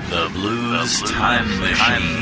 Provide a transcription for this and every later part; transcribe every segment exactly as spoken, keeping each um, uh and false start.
The Blues Time Machine.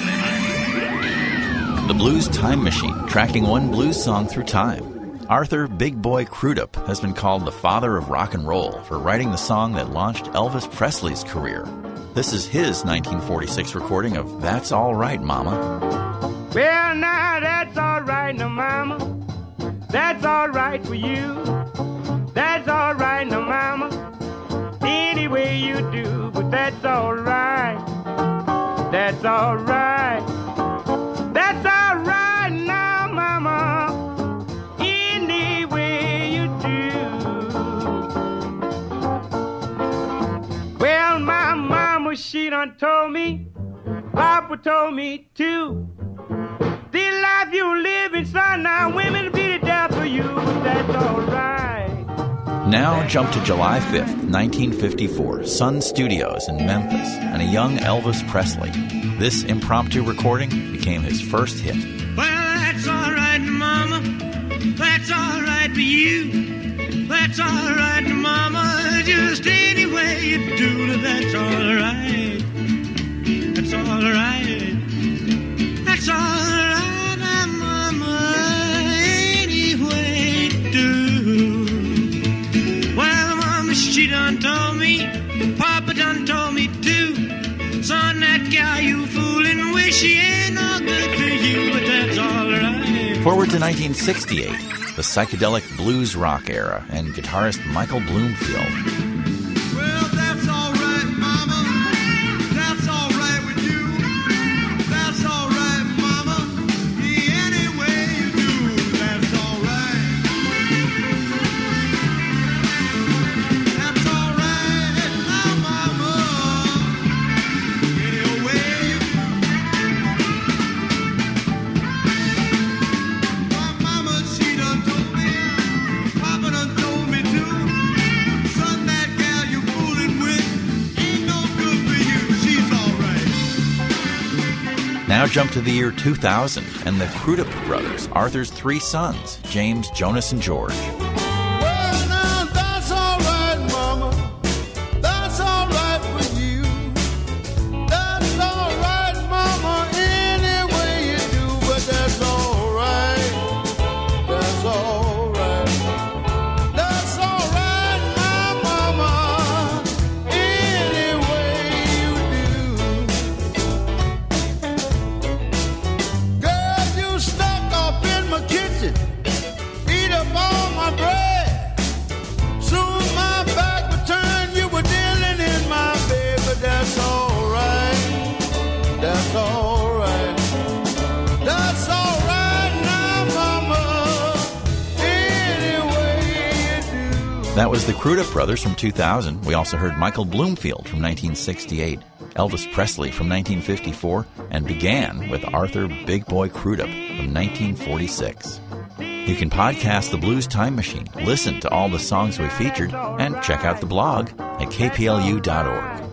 The Blues Time Machine, tracking one blues song through time. Arthur Big Boy Crudup has been called the father of rock and roll for writing the song that launched Elvis Presley's career. This is his nineteen forty-six recording of That's All Right, Mama. Well, now that's all right, now, Mama. That's all right for you. That's all right, now, Mama. Any way you do, but that's all right. That's all right. That's all right now, Mama. Any way you do. Well, my mama, she done told me, Papa told me too. The life you living, son, now women be the death of you, but that's all right. Now jump to July fifth, nineteen fifty-four, Sun Studios in Memphis, and a young Elvis Presley. This impromptu recording became his first hit. Well, that's all right, Mama. That's all right for you. That's all right, Mama. Just any way you do, that's all right. That's all right. That's all right, Mama. Any way you do. She done told me, Papa done told me too. Son, that gal you fooling with, she ain't no good for you, but that's all right. Forward to nineteen sixty-eight, the psychedelic blues rock era, and guitarist Michael Bloomfield. Well, that's all right, Mama. That's all right with you. That's all right, Mama. Any way you do, that's all right. Now jump to the year two thousand and the Crudup brothers, Arthur's three sons, James, Jonas, and George. Well, now that's all right, Mama. That's all right with you. That's all right, Mama. Any way you do, but that's all right. That's all right. That's all right, my Mama. Any way you do. Girl, you stuck up in my kitchen. Eat up all my bread. Soon my back would turn. You were dealing in my bed, but that's all right. That's all right. That's all right now, Mama. Any way you do. That was the Crudup brothers from two thousand. We also heard Michael Bloomfield from nineteen sixty-eight, Elvis Presley from nineteen fifty-four, and began with Arthur Big Boy Crudup from nineteen forty-six. You can podcast The Blues Time Machine, listen to all the songs we featured, and check out the blog at k p l u dot org.